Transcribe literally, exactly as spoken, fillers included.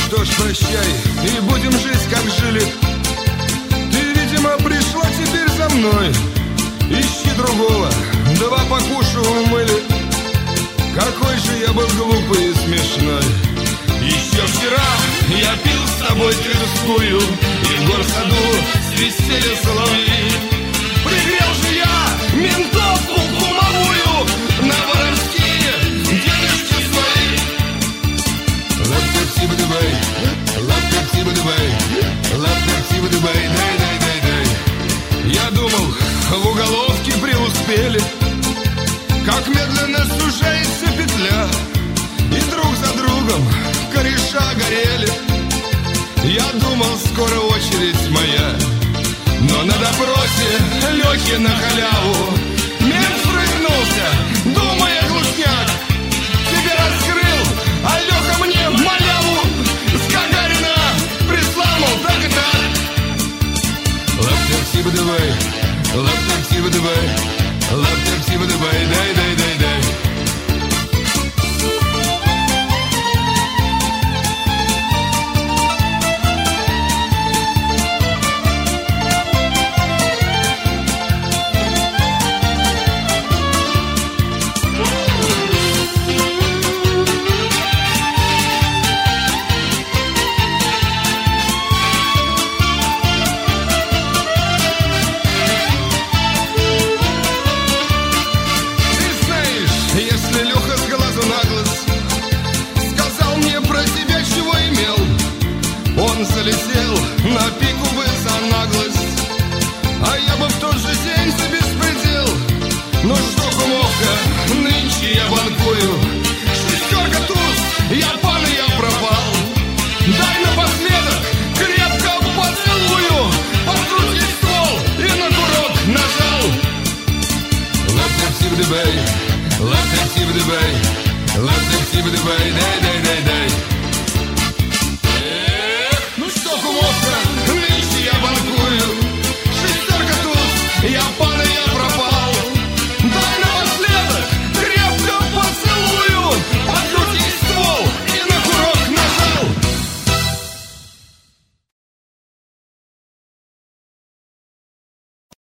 что ж, прощай, и будем жить, как жили. Ты, видимо, пришла теперь за мной. Ищи другого, два покушу умыли. Какой же я был глупый и смешной. Еще вчера я пил с тобой Тверскую, и в горсаду свистели соловьи. Пригрел же я ментовку кумовую на воровские денежки свои. Лап-тап-тиба-дабай, лап-тап-тиба-дабай, лап-тап-тиба-дабай, дай-дай-дай-дай. Я думал, в уголовке преуспели, как медленно сужается петля, и друг за другом кореша горели. Я думал, скоро очередь моя, но на допросе Лехи на халяву мент прыгнулся, думая глушняк. Тебя раскрыл, а Леха мне маляву с Гагарина прислал, мол, так и так. Лап-тап-тиба-давай, лап-тап-тиба-давай, лап-тап-тиба-давай, дай-дай-дай-дай. Залетел на пику бы за наглость, а я бы в тот же день за беспредел. Ну что, кумовка, нынче я банкую, шестерка туз, я пан и я пропал. Дай напоследок крепко поцелую, подкрутить ствол и на курок нажал. Лап-тап-тиба-дабай, лап-тап-тиба-дабай, лап-тап-тиба-дабай, дай-дай.